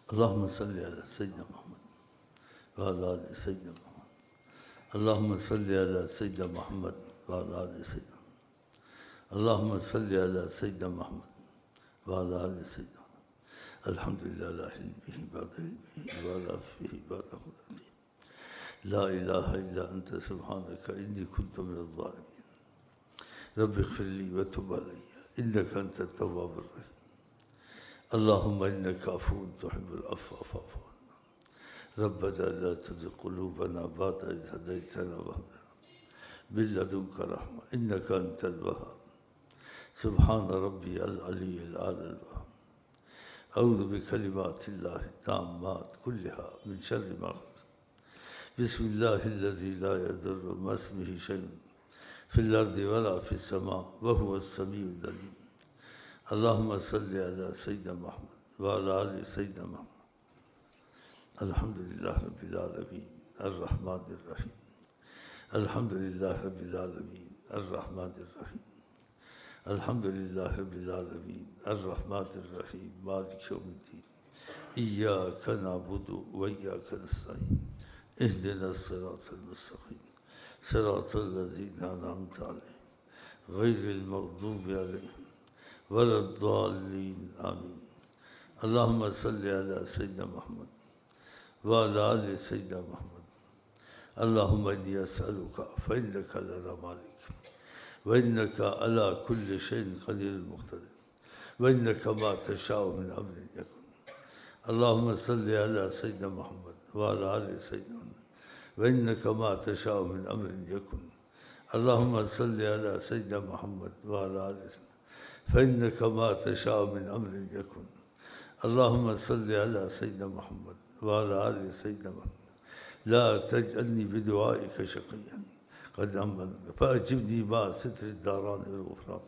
اللهم صل على سيدنا محمد وعلى آل سيدنا محمد. اللهم صل على سيدنا محمد وعلى آل سيدنا محمد. اللهم صل على سيدنا محمد وعلى آل سيدنا محمد. الحمد لله على علمه بعد علمه وعلى عفوه بعد قدرته. لا إله إلا أنت سبحانك إني كنت من الظالمين. رب اغفر لي وتب علي إنك أنت التواب الرحيم. اللهم إنك عفو تحب العفو فاعف عنا. ربنا لا تزغ قلوبنا بعد إذ هديتنا وهب لنا من لدنك رحمة إنك أنت الوهاب. سبحان ربي العلي الأعلى الوهاب. أعوذ بكلمات الله التامات كلها من شر ما خلق. بسم الله الذي لا يضر مع اسمه شيء في الأرض ولا في السماء وهو السميع العليم. اللهم صل على سيدنا محمد وعلى آل سيدنا محمد. الحمد لله رب العالمين الرحمن الرحيم. الحمد لله رب العالمين الرحمن الرحيم. الحمد لله رب العالمين الرحمن الرحيم مالك يوم الدين. إياك نعبد وإياك نستعين. اهدنا الصراط المستقيم صراط الذين أنعمت عليهم غير المغضوب عليهم ولا الضالين آمين. اللهم صل على سيدنا محمد وعلى آل سيدنا محمد. اللهم إني أسألك فإنك لنا مالك وإنك على كل شيء قدير مقتدر وإنك ما تشاء من أمر يكن. اللهم صل على سيدنا محمد وعلى آل سيدنا محمد وإنك ما تشاء من أمر يكن. اللهم صل على سيدنا محمد وعلى آل سيدنا فإنك ما تشاء من أمر يكن. اللهم صل على سيدنا محمد وعلى آل سيدنا محمد. لا تجعلني بدعائك شقيا قد أمن فأجبني مع ستر الداران والغفران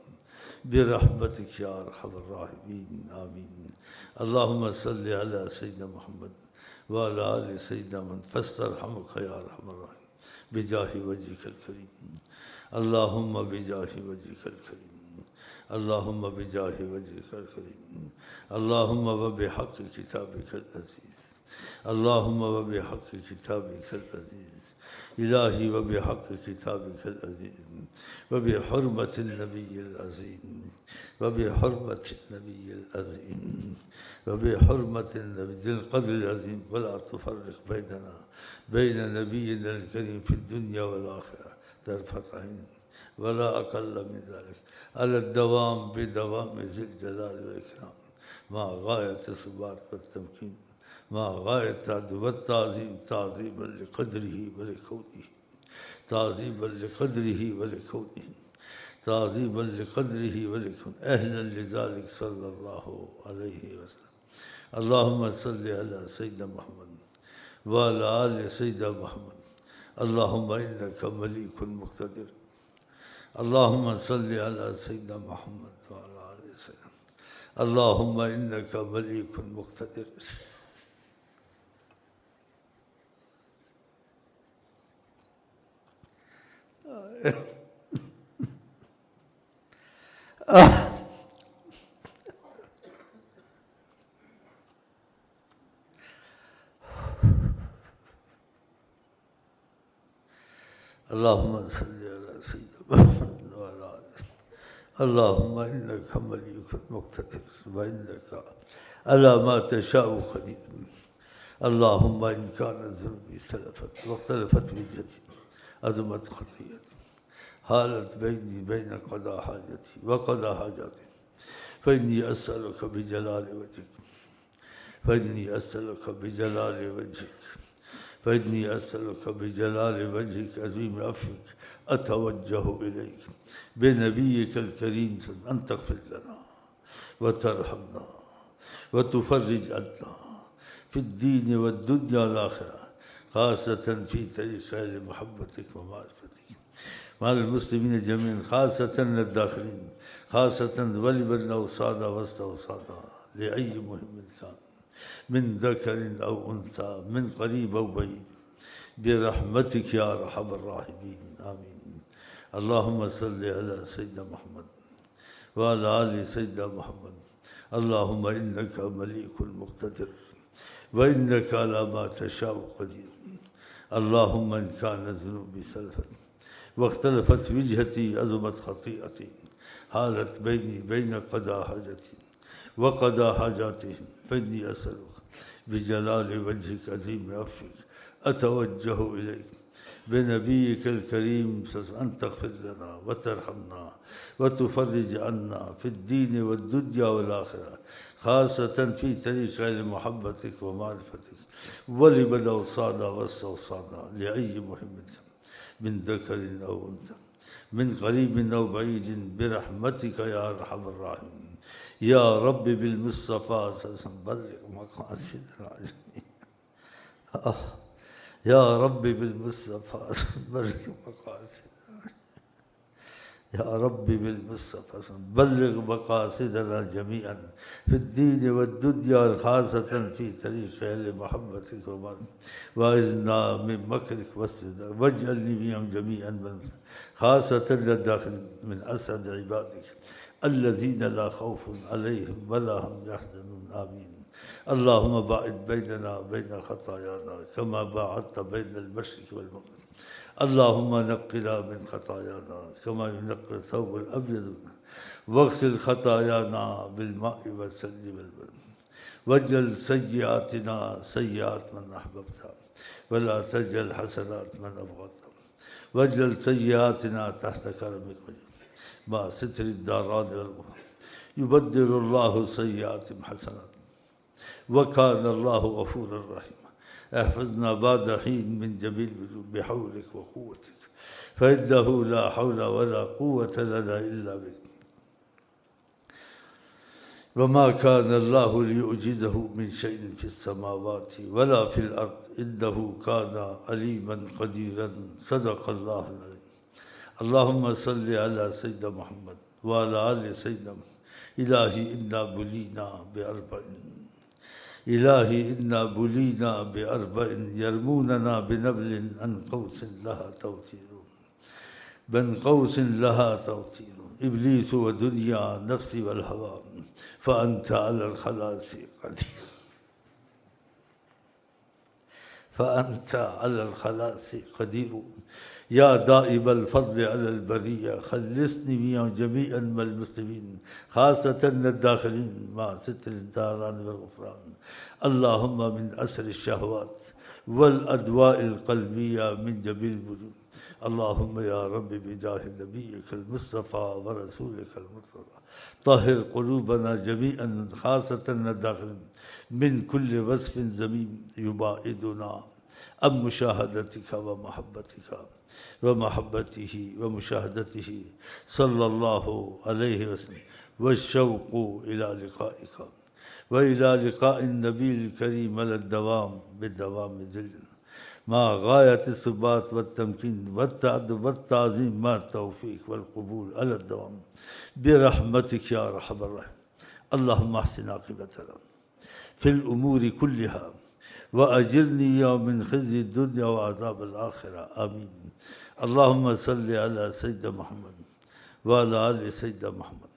برحمتك يا أرحم الراحمين آمين. اللهم صل على سيدنا محمد وعلى آل سيدنا محمد فاسترحمك يا أرحم الراحمين بجاه وجهك الكريم. اللهم بجاه وجهك الكريم. اللهم بجاه وجهك الكريم. اللهم وبحق كتابك العزيز. اللهم وبحق كتابك العزيز. إلهي وبحق كتابك العزيز وبحرمة النبي العظيم وبحرمة النبي العظيم وبحرمة النبي ذي القدر العظيم ولا تفرق بيننا بين نبينا الكريم في الدنيا والآخرة طرفة عين ولا أقل من ذلك على الدوام بدوام ذي الجلال والإكرام مع غاية الثبات والتمكين مع غاية والتعظيم تعظيما لقدره ولكونه تعظيما لقدره ولكونه تعظيما لقدره ولكونه أهلا لذلك صلى الله عليه وسلم. اللهم صل على سيدنا محمد وعلى آل سيدنا محمد. اللهم إنك مليك مقتدر. اللهم صل على سيدنا محمد وعلى آل سيدنا. اللهم إنك مليك مقتدر. اللهم صل على سيدنا محمد وعلى آله. اللهم إنك مليك مقتدر وإنك على ما تشاء قدير. اللهم إن كان ذنوبي سلفت واختلفت وجهتي عظمت خطيئتي حالت بيني بين قضاء حاجتي وقضاء حاجتي فإني أسألك بجلال وجهك فإني أسألك بجلال وجهك فإني أسألك بجلال وجهك عظيم عفوك أتوجه إليك بنبيك الكريم أن تغفر لنا وترحمنا وتفرج عنا في الدين والدنيا والآخرة خاصة في طريق لمحبتك ومعرفتك مع المسلمين جميعا خاصة الداخلين خاصة ولمن أوصانا واستوصانا لأي مهم كان من ذكر أو أنثى من قريب أو بعيد برحمتك يا أرحم الراحمين آمين. اللهم صل على سيدنا محمد وعلى آل سيدنا محمد. اللهم إنك مليك مقتدر وإنك على ما تشاء قدير. اللهم إن كان ذنوبي سلفت واختلفت وجهتي عظمت خطيئتي حالت بيني بين قضاء حاجتي وقضاء حاجاتهم، فإني أسألك بجلال وجهك عظيم عفوك أتوجه إليك بنبيك الكريم أن تغفر لنا وترحمنا وتفرج عنا في الدين والدنيا والآخرة، خاصة في طريق محبتك ومعرفتك، ولمن أوصانا واستوصانا لأي مهمة من ذكر أو أنثى من قريب أو بعيد برحمتك يا أرحم الراحمين. يا رب بالمصطفى بلغ مقاصدنا جميعا. يا رب بالمصطفى بلغ مقاصدنا. يا رب بالمصطفى بلغ مقاصدنا جميعا في الدين والدنيا، خاصة في طريق أهل محبتك وإذنا من مكرك والسدى، واجعلني بهم جميعا خاصة للداخل من أسعد عبادك الذين لا خوف عليهم ولا هم يحزنون. آمين. اللهم باعد بيننا وبين خطايانا كما باعدت بين المشرق والمغرب. اللهم نقنا من خطايانا كما ينقى الثوب الأبيض، واغسل خطايانا بالماء والثلج والبرد، واجعل سيئاتنا سيئات من أحببتها ولا تجعل حسنات من أبغضتها، واجعل سيئاتنا تحت كرمك مع ستر الداران والأخرى. يبدل الله سيئاتهم حسنات وكان الله غفورا رحيما. احفظنا بعد حين من جميع الوجوب بحولك وقوتك، فإنه لا حول ولا قوة لنا إلا بك. وما كان الله ليعجزه من شيء في السماوات ولا في الأرض إنه كان عليما قديرا. صدق الله العظيم. اللهم صل على سيدنا محمد وعلى آل سيدنا محمد. إلهي إنا بلينا بأربع، إلهي إنا بلينا بأربع يرموننا بنبل عن قوس لها توتير، بن قوس لها توتير، إبليس ودنيا نفسي والهوى، فأنت على الخلاص قدير، فأنت على الخلاص قدير. يا دائب الفضل على البرية خلصني من جميعا من المسلمين، خاصة الداخلين مع ستر الداران والغفران. اللهم من أسر الشهوات والأدواء القلبية من جميع الوجود. اللهم يا رب بجاه نبيك المصطفى ورسولك المرتضى طهر قلوبنا جميعا خاصة الداخلين من كل وصف ذميم يباعدنا عن مشاهدتك ومحبتك ومحبته ومشاهدته صلى الله عليه وسلم، والشوق إلى لقائك وإلى لقاء النبي الكريم على الدوام بالدوام ذل مع غاية الثبات والتمكين والتأدب والتعظيم مع التوفيق والقبول على الدوام برحمتك يا أرحم الراحمين. اللهم احسن عاقبتنا في الأمور كلها وأجرني من خزي الدنيا وعذاب الآخرة. آمين. اللهم صل على سيدنا محمد وعلى آل سيدنا محمد.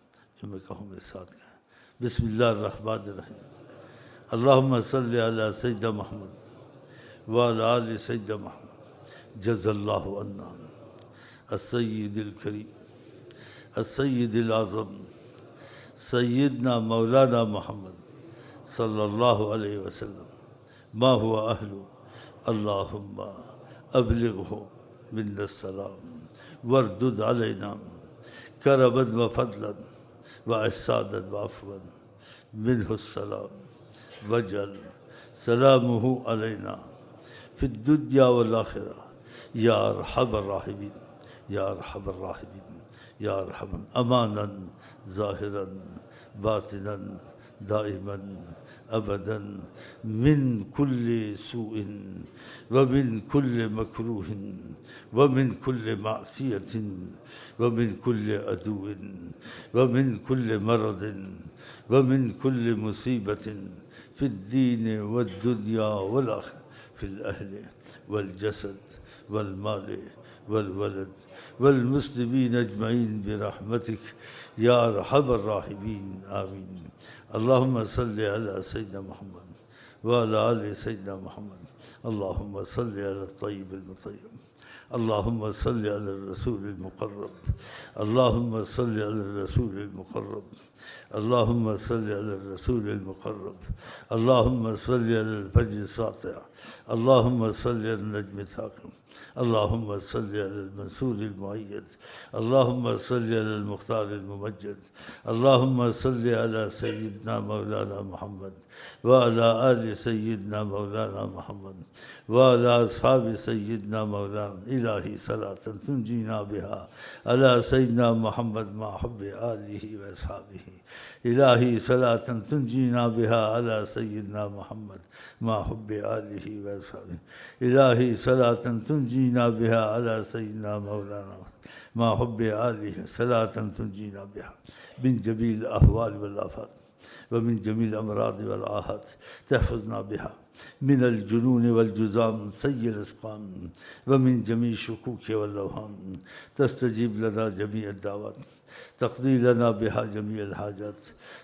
بسم الله الرحمن الرحيم. اللهم صل على سيدنا محمد وعلى آل سيدنا محمد. جزا الله عنا السيد الكريم السيد الأعظم سيدنا مولانا محمد صلى الله عليه وسلم ما هو أهله. اللهم أبلغه منا السلام واردد علينا كرما وفضلا وإحسانا وعفوا منه السلام، واجعل سلامه علينا في الدنيا والآخرة يا أرحم الراحمين يا أرحم الراحمين يا أرحم. أمانا ظاهرا باطنا دائما أبدا من كل سوء ومن كل مكروه ومن كل معصية ومن كل عدو ومن كل مرض ومن كل مصيبة في الدين والدنيا والآخرة، في الأهل والجسد والمال والولد والمسلمين أجمعين برحمتك يا أرحم الراحمين آمين. اللهم صل على سيدنا محمد وعلى آل سيدنا محمد. اللهم صل على الطيب المطيب. اللهم صل على الرسول المقرب. اللهم صل على الرسول المقرب. اللهم صل على الرسول المقرب. اللهم صل على الفجر الساطع. اللهم صل على النجم الثاقب. اللهم صل على المنصور المؤيد. اللهم صل على المختار الممجد. اللهم صل على سيدنا مولانا محمد وعلى آل سيدنا مولانا محمد وعلى أصحاب سيدنا مولانا. إلهي صلاة تنجينا بها على سيدنا محمد مع حب آله وأصحابه. إلهي صلاة تنجينا بها على سيدنا محمد مع حب آله وأصحابه. إلهي صلاة تنجينا بها على سيدنا مولانا مع حب آله. صلاة تنجينا بها من جميع الأهوال والآفات ومن جميع الأمراض والآهات. تحفظنا بها من الجنون والجذام سيء الأسقام ومن جميع الشكوك والأوهام. تستجيب لنا جميع الدعوات. تقضي لنا بها جميع الحاجات.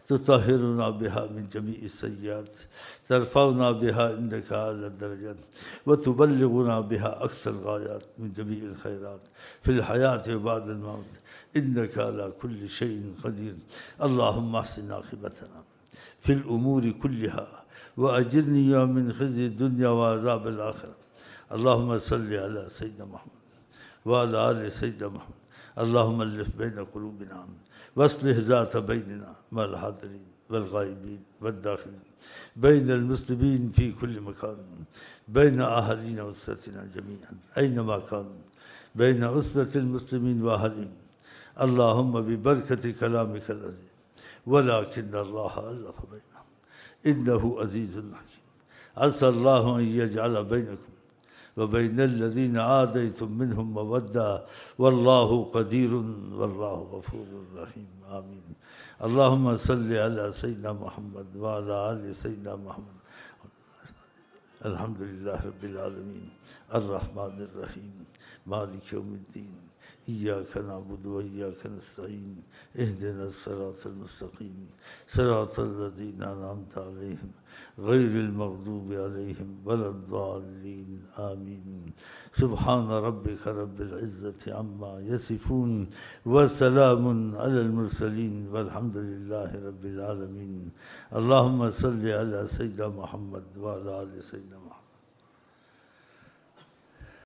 تطهرنا بها من جميع السيئات. ترفعنا بها عندك أعلى الدرجات وتبلغنا بها أقصى الغايات من جميع الخيرات في الحياة وبعد الموت. إنك على كل شيء قدير. اللهم احسن عاقبتنا في الأمور كلها وأجرني من خزي الدنيا وعذاب الآخرة. اللهم صل على سيدنا محمد وعلى آل سيدنا محمد. اللهم ألف بين قلوبنا واصلح ذات بيننا مع الحاضرين والغائبين والداخلين، بين المسلمين في كل مكان، بين أهالينا وأسرتنا جميعا أينما كانوا، بين أسرة المسلمين وأهاليهم. اللهم ببركة كلامك العزيز. ولكن الله ألف بينهم إنه عزيز حكيم. عسى الله أن يجعل بينكم وبين الذين عاديتم منهم مودة والله قدير والله غفور رحيم آمين. اللهم صل على سيدنا محمد وعلى آل سيدنا محمد. الحمد لله رب العالمين الرحمن الرحيم مالك يوم الدين. إياك نعبد وإياك نستعين. اهدنا الصراط المستقيم صراط الذين أنعمت عليهم غير المغضوب عليهم ولا الضالين آمين. سبحان ربك رب العزة عما يصفون وسلام على المرسلين والحمد لله رب العالمين. اللهم صل على سيدنا محمد وعلى آل سيدنا محمد.